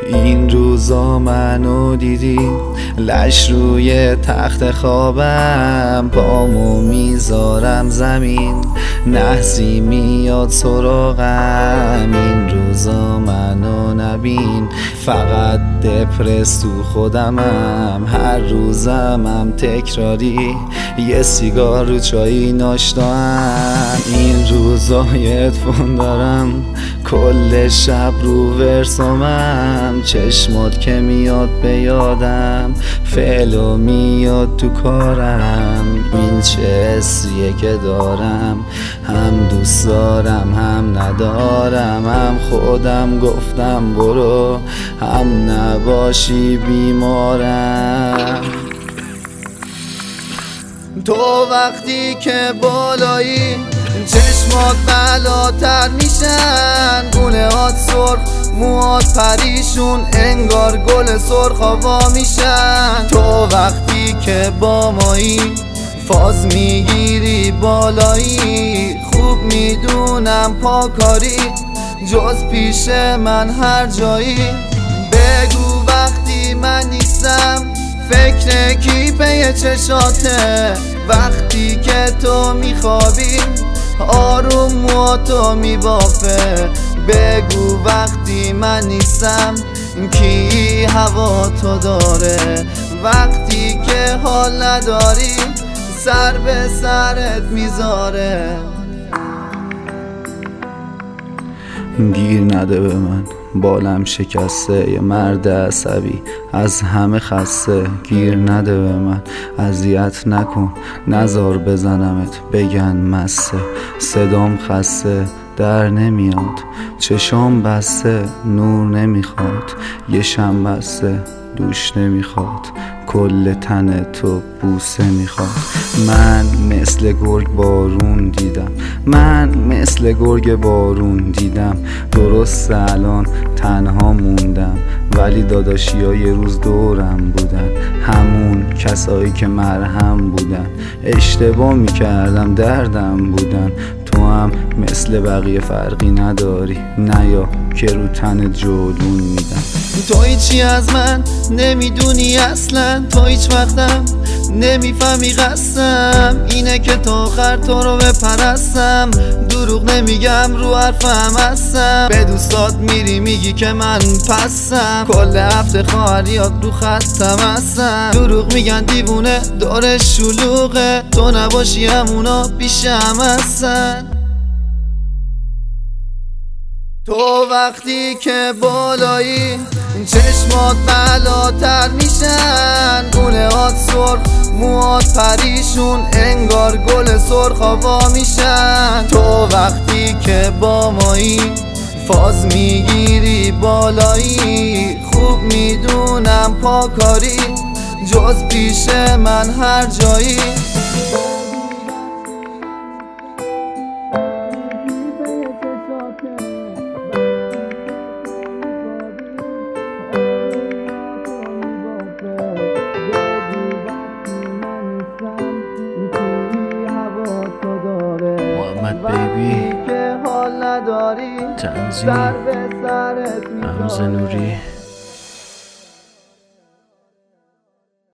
این روزا منو دیدی لش روی تخت خوابم، پامو میذارم زمین نحسی میاد سراغم. این روزا منو نبین فقط دپرس تو خودمم، هر روزمم تکراری یه سیگار رو چایی ناشتاام. این روزا یه ادفون دارم کل شب رو ورسامم، چشمات که میاد به یادم فعلو میاد تو کارم. این چه حسیه که دارم، هم دوست دارم هم ندارم، هم خودم گفتم برو هم نباشی بیمارم. تو وقتی که بالایی چشمات بلاتر میشن، گونه هات سرخ موهات پریشون انگار گل سرخا وا میشن. تو وقتی که با مایی فاز میگیری بالایی، خوب میدونم پاکاری جز پیش من هر جایی. بگو وقتی من نیستم فکر کی پی چشاته، وقتی که تو میخوابی آروم موهاتو میبافه. بگو وقتی من نیستم کی هوا تو داره، وقتی که حال نداری سر به سرت میذاره. گیر نده به من بالم شکسته، یه مرد عصبی از همه خسته. گیر نده به من اذیت نکن نزار بزنمت بگن مسته. صدام خسته در نمیاد چشام بسته نور نمیخواد، یه شم بسته دوش نمیخواد کل تن تو بوسه میخواد. من مثل گرگ بارون دیدم، من مثل گرگ بارون دیدم. درست الان تنها موندم ولی داداشیا یه روز دورم بودن، همون کسایی که مرهم بودن. اشتباه میکردم دردم بودن، تو هم مثل بقیه فرقی نداری، نیا که رو تن جلون میدم. تو هیچی از من نمیدونی اصلا، تو هیچ وقتم نمیفهمی قصدم اینه که تا آخر تو رو بپرستم. دروغ نمیگم رو حرفم هستم، به دوستات میری میگی که من پسم، کل هفته خواهریات رو خستم هستم. دروغ میگن دیوونه داره شلوغه، تو نباشی همونا پیشم هستن. تو وقتی که بالایی چشمات بلاتر میشن، گونه هات سرخ موهات پریشون انگار گل سرخا وا میشن. تو وقتی که با مایی فاز میگیری بالایی، خوب میدونم پاکاری جز پیش من هر جایی. محمد بیبی که حال نداری تنظیم سر به سرت حمزه نوری.